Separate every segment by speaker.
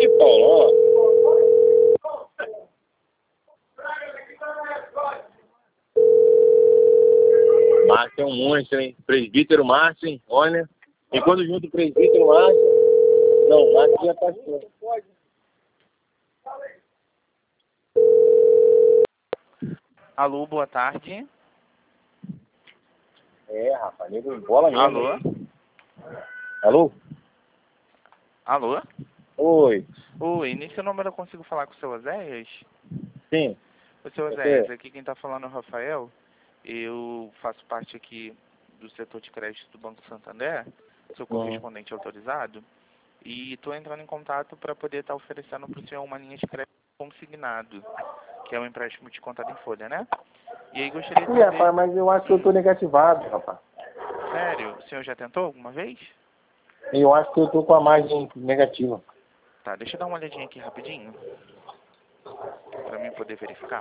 Speaker 1: aqui, Paulo, ó. Márcio é um monstro, hein? Presbítero Márcio, hein? Olha. E quando junto o presbítero Márcio... Não, Márcio é pastor.
Speaker 2: Alô, boa tarde.
Speaker 1: É, rapaz, nego bola mesmo.
Speaker 2: Alô?
Speaker 1: Aí. Alô?
Speaker 2: Alô?
Speaker 1: Oi.
Speaker 2: Oi, nesse número eu consigo falar com o seu Oséias?
Speaker 1: Sim.
Speaker 2: O seu Oséias, aqui quem está falando é o Rafael. Eu faço parte aqui do setor de crédito do Banco Santander, sou correspondente autorizado, e estou entrando em contato para poder estar oferecendo para o senhor uma linha de crédito consignado, que é um empréstimo de contado em folha, né? E aí gostaria de
Speaker 1: Ih,
Speaker 2: saber...
Speaker 1: rapaz, mas eu acho que eu tô negativado, rapaz.
Speaker 2: Sério? O senhor já tentou alguma vez?
Speaker 1: Eu acho que eu tô com a margem negativa.
Speaker 2: Tá, deixa eu dar uma olhadinha aqui rapidinho, para mim poder verificar.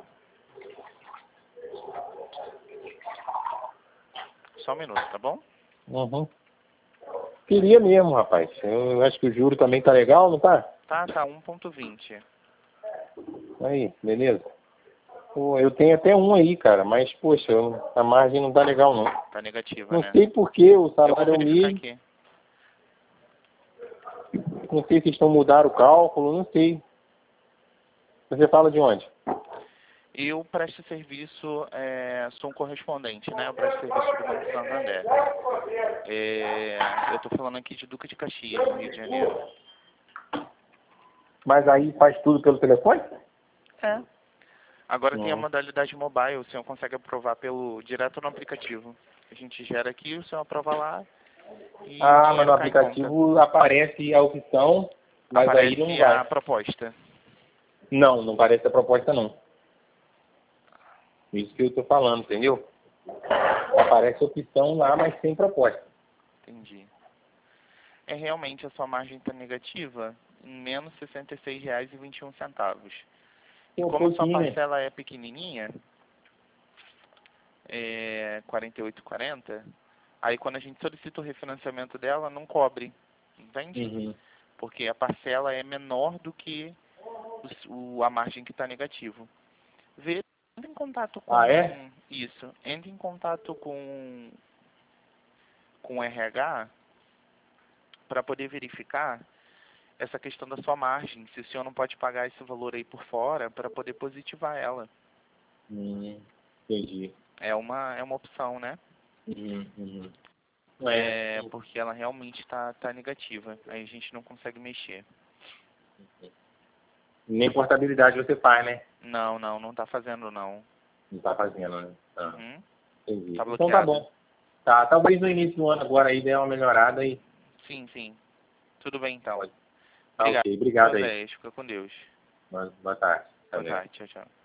Speaker 2: Só um minuto, tá bom?
Speaker 1: Uhum. Queria mesmo, rapaz. Eu acho que o juro também tá legal, não tá?
Speaker 2: Tá, 1,20.
Speaker 1: Aí, beleza. Pô, eu tenho até um aí, cara, mas, poxa, a margem não tá legal, não.
Speaker 2: Tá negativa,
Speaker 1: Não
Speaker 2: né?
Speaker 1: sei por que o
Speaker 2: Eu vou
Speaker 1: salário é o
Speaker 2: verificar
Speaker 1: mesmo.
Speaker 2: aqui.
Speaker 1: Não sei se estão mudando o cálculo, não sei. Você fala de onde?
Speaker 2: Eu presto serviço, sou um correspondente, né? Eu presto serviço do Banco Santander. Eu tô falando aqui de Duque de Caxias, no Rio de Janeiro.
Speaker 1: Mas aí faz tudo pelo telefone?
Speaker 2: É. Agora tem a modalidade mobile, o senhor consegue aprovar direto no aplicativo. A gente gera aqui, o senhor aprova lá e o
Speaker 1: Mas
Speaker 2: dinheiro
Speaker 1: no
Speaker 2: cai em conta.
Speaker 1: aplicativo aparece a opção, mas aí não
Speaker 2: Aparece
Speaker 1: vai.
Speaker 2: a proposta.
Speaker 1: Não, não aparece a proposta, não. Isso que eu tô falando, entendeu? Aparece a opção lá, mas sem proposta.
Speaker 2: Entendi. Realmente a sua margem está negativa em menos R$ 66,21. E
Speaker 1: Pô,
Speaker 2: como a sua
Speaker 1: pouquinho, né?
Speaker 2: parcela é pequenininha, 48,40, aí quando a gente solicita o refinanciamento dela, não cobre, entende?
Speaker 1: Uhum.
Speaker 2: Porque a parcela é menor do que a margem que está negativo. Entre em contato com
Speaker 1: É?
Speaker 2: isso, entre em contato com o RH para poder verificar essa questão da sua margem, se o senhor não pode pagar esse valor aí por fora para poder positivar ela.
Speaker 1: Entendi.
Speaker 2: É uma opção, né?
Speaker 1: Uhum.
Speaker 2: Porque ela realmente tá negativa. Aí a gente não consegue mexer.
Speaker 1: Nem portabilidade você faz, né?
Speaker 2: Não tá fazendo não.
Speaker 1: Não tá fazendo, né?
Speaker 2: Uhum.
Speaker 1: Entendi.
Speaker 2: Tá
Speaker 1: Então
Speaker 2: bloqueado.
Speaker 1: tá bom. Tá, talvez no início do ano agora aí dê uma melhorada e...
Speaker 2: Sim. Tudo bem então.
Speaker 1: Tá
Speaker 2: Obrigado.
Speaker 1: ok, obrigado aí.
Speaker 2: Fica com Deus.
Speaker 1: Boa tarde.
Speaker 2: Boa tarde. Tchau.